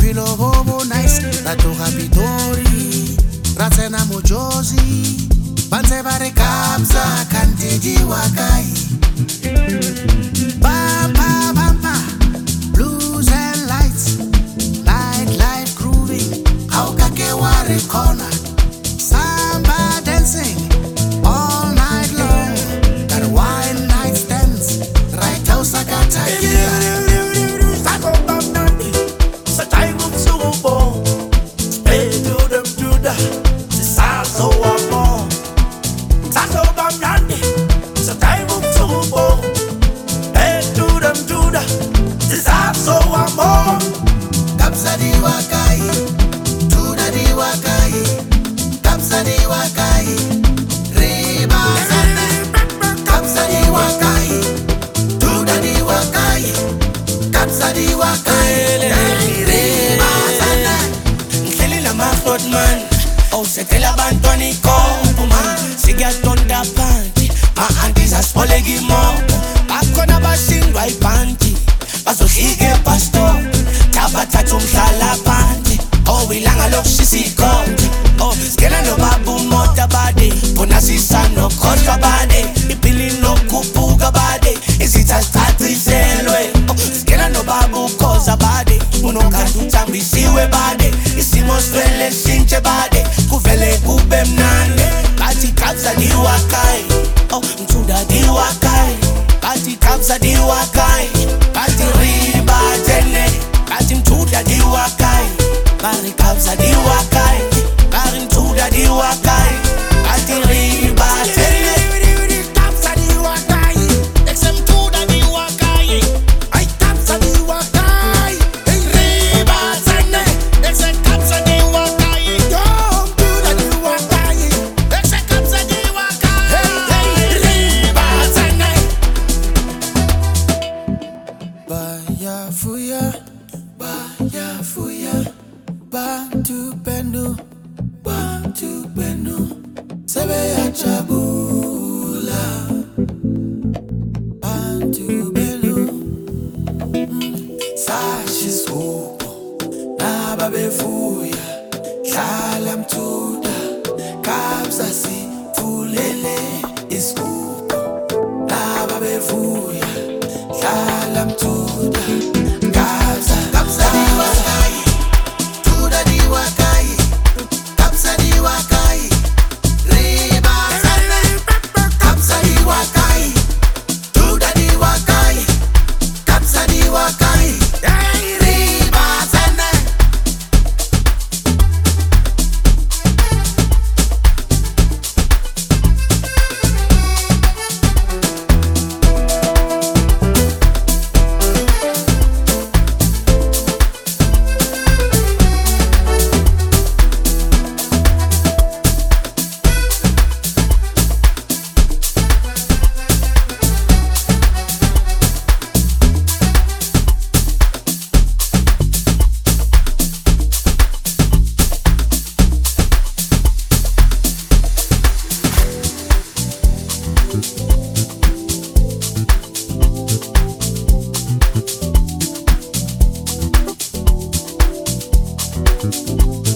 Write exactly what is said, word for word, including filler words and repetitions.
bophelo bo bo nice ra tloga Pitori ra tsena Mojozi ba ntse ba re Kabza Kantedi wa kae bamba bamba blues and lights night life grooving how ka ke wa re khona samba dancing all night long that wine night stands right house akata So I'm on Kabza di wa kae Tuda di wa kae Kabza di wa kae Reba sana Kabza di wa kae Tuda di wa kae Kabza di wa kae Reba sana Nhleli la mafrod man Oh sekela bantwani kompu man Sigatonda panti Ma aunties asfolegi mopo Bakhona bashindwa ipanti bazohlike pastor tabathatha umhlala phansi oh ilanga lokushisa ikhonto oh sikela nobaba umoto bade bona sisano khohlwa bade iphili nokukhuphuka bade izitha sithathiselwe oh sikela nobaba ukhoza bade unokhantu uthambisiwe bade isimo sivele sintshe bade kuvele kube mnandi bathi Kabza di wa kae oh mthunda di wa kae bathi Kabza di wa kae bathi riba tene bathi mthunda di wa kae bathi Kabza di wa kae bathi mthunda di wa kae bathi riba tene Kabza di wa kae Exem tuda di wa kae Ay Kabza di wa kae Reba sana Exem Kabza di wa kae Yom tuda di wa kae Exem Kabza di wa kae Reba sana Baya fuya Baya fuya Bantu benu Bantu benu Sebe ya chabula Bantu benu Sashis upo Naba befuya Hlala mthuda Kabza si fulele iskupo Naba befuya Hlala mthuda Kabza Kabza di wa kae Tuda di wa kae Kabza di wa kae Reba sana Kabza di wa kae Tuda di wa kae Kabza di wa kae Reba sana Thank you.